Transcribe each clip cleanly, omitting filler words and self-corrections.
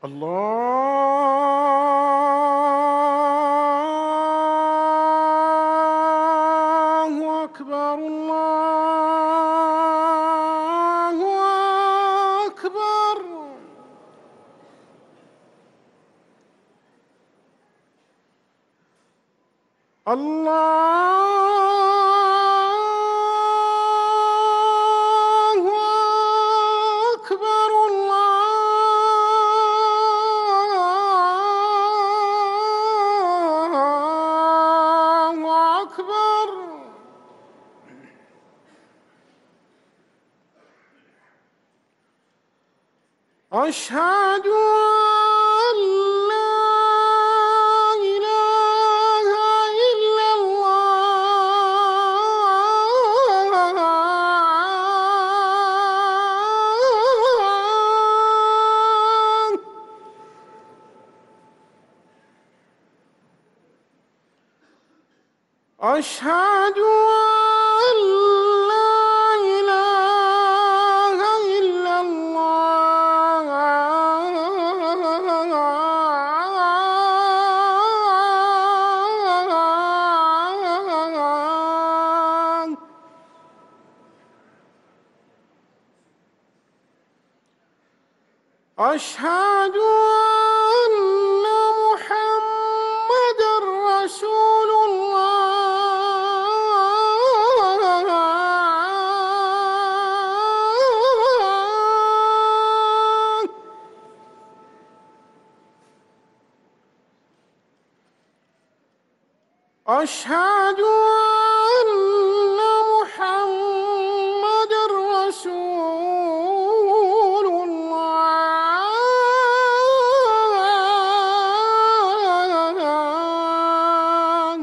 الله أكبر الله أكبر. الله أكبر الله أكبر. أشهد أن لا إله إلا الله. أشهد أن لا إله إلا الله. أشهد أن محمدًا رسول الله. أشهد أن محمدًا رسول الله.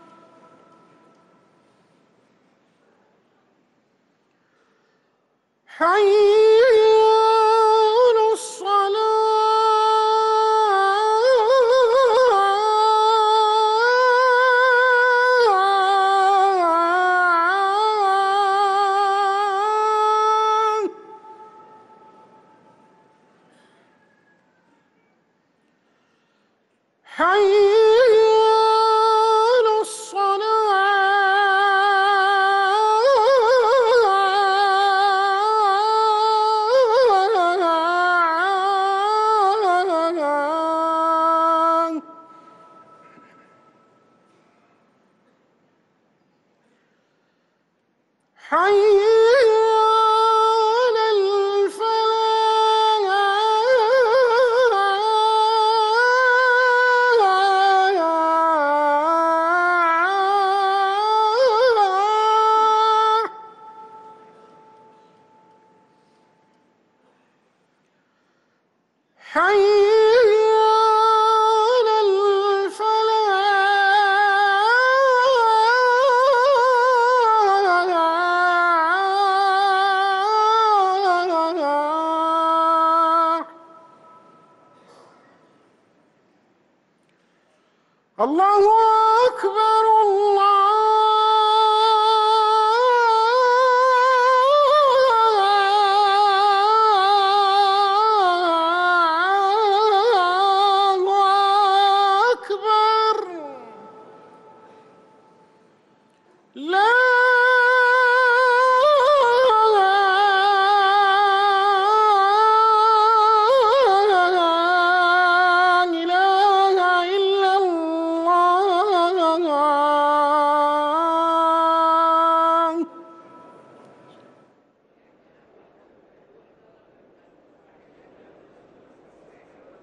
حي على الصلاة. حي على الصلاة. حي على الفلاح. حي على الفلاح. الله أكبر الله